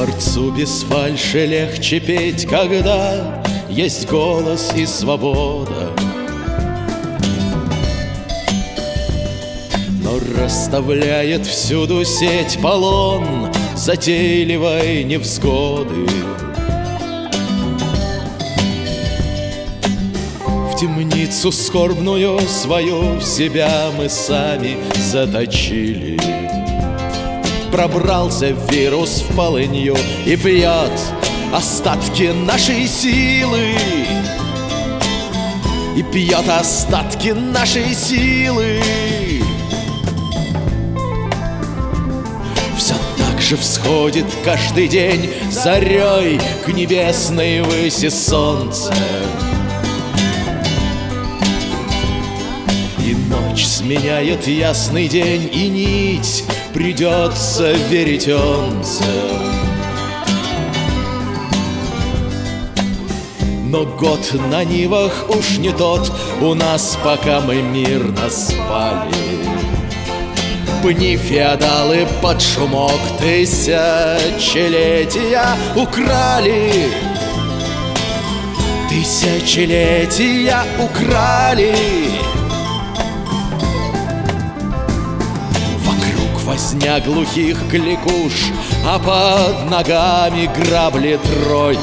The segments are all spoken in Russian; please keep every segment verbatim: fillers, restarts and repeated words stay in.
Творцу без фальши легче петь, когда есть голос и свобода. Но расставляет всюду сеть полон затейливой невзгоды. В темницу скорбную свою себя мы сами заточили. Пробрался вирус в полынью и пьет остатки нашей силы. И пьет остатки нашей силы. Все так же всходит каждый день зарей к небесной выси солнца. И ночь сменяет ясный день, и нить придется веретенцем. Но год на нивах уж не тот у нас, пока мы мирно спали. Пни феодалы под шумок тысячелетия украли. Тысячелетия украли. Возня глухих кликуш, а под ногами грабли Трои.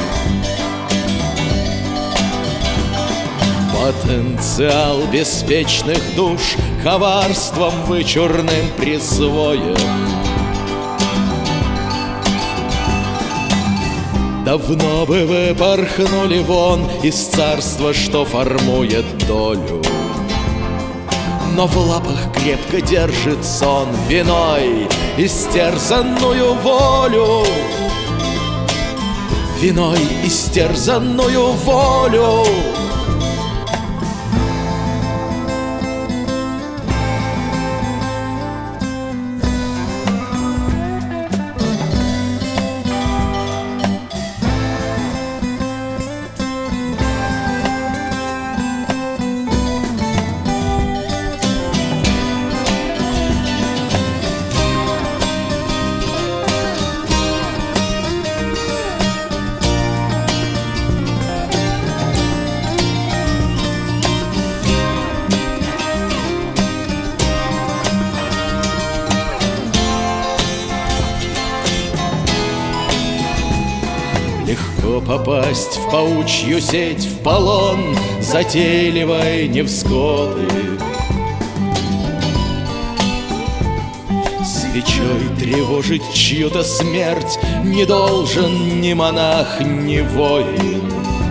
Потенциал беспечных душ коварством вычурным присвоен. Давно бы вы порхнули вон из царства, что формует долю. Но в лапах крепко держит сон виной истерзанную волю. Виной истерзанную волю. Легко попасть в паучью сеть, в полон затейливой невзгоды. Свечой тревожить чью-то смерть не должен ни монах, ни воин.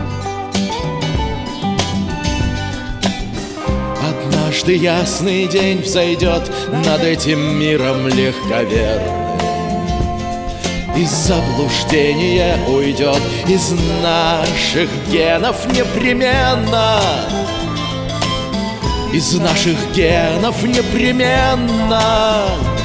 Однажды ясный день взойдет над этим миром легковерным. Из заблуждения уйдет из наших генов непременно. Из наших генов непременно.